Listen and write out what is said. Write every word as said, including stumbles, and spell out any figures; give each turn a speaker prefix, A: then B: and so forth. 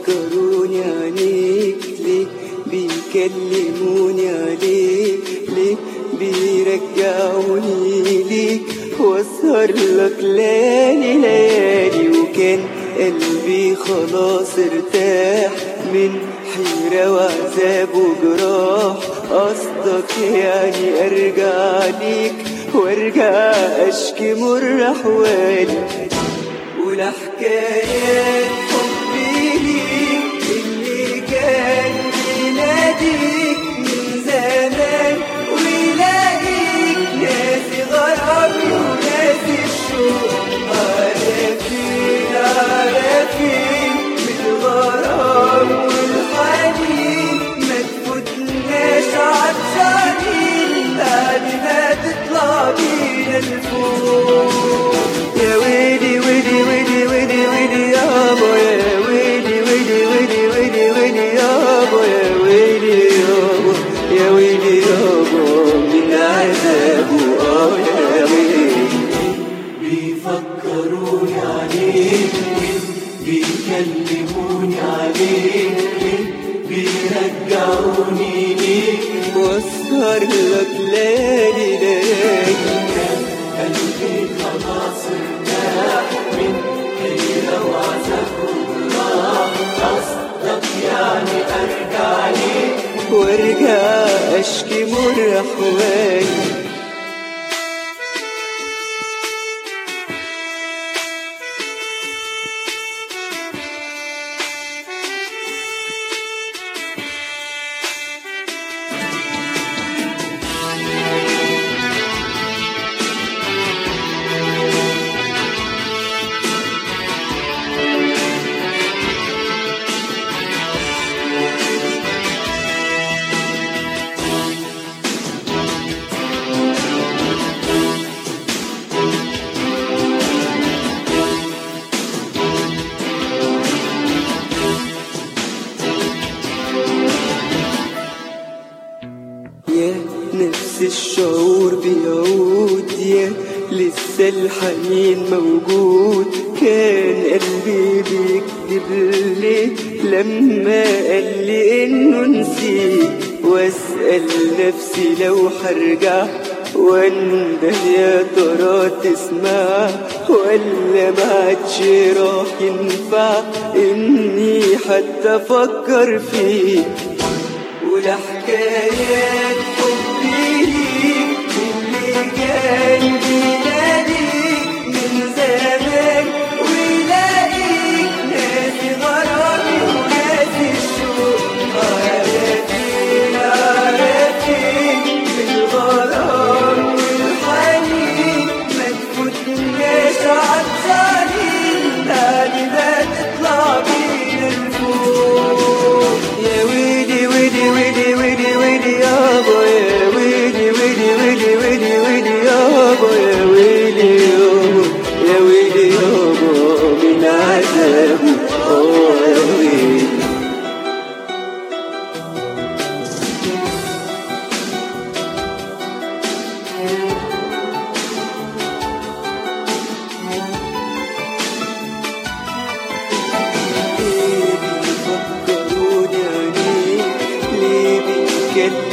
A: بيفكروني عليك؟ ليه بيكلموني عليك؟ ليه بيرجعوني ليك؟ واسهر لك ليالي ليالي وكان قلبي خلاص ارتاح من حيرة وعذاب وجراح. قصدك يعني ارجع ليك وارجع اشكي مر احوالي ولا حكايات حبي ليك اللي كان بيناديك من زمان ويلاقيك ناسي غرامي وناسي الشوق. عارفين عارفين بالغرام والحنين ما تفوتناش عطشانين بعد ما تطلع بينا لفوق. يا ويلي ويلي ويلي ويلي ويلي يابا يا ويلي ويلي ويلي ويلي ويلي يابا يا ويلي يابا يا ويلي يابا من عذابه. اه يا ويلي
B: بيفكروني عليك بيكلموني عليك بيرجعوني ليك
A: واسهر لك ليالي ليالي.
B: قلبي خلاص ارتاح من حيرة وعذاب وجراح. قصدك يعني ارجع ليك
A: وارجع اشكي مر احوالي يا نفس الشعور بيعود يا لسه الحنين موجود. كان قلبي بيكذب ليه لما قال لي انه نسيت واسأل نفسي لو هرجع وانده يا ترى تسمع ولا ما عادش راح ينفع اني حتى افكر فيه ولا حكايات حبي ليك اللي كان بيناديك من زمان ويلاقيك ناسي غرامي وناسي الشوق. عارفين عارفين بالغرام والحنين ما تفوتناش عطشانين بعد ما تطلع بينا لفوق. يا ويلي ويلي ويلي ويلي ويلي يابا يا ويلي ويلي ويلي ويلي ويلي يابا يا ويلي يابا يا ويلي يابا من عذابه. اه يا ويلي ليه بيفكروني عليك؟ ليه بيتكلموني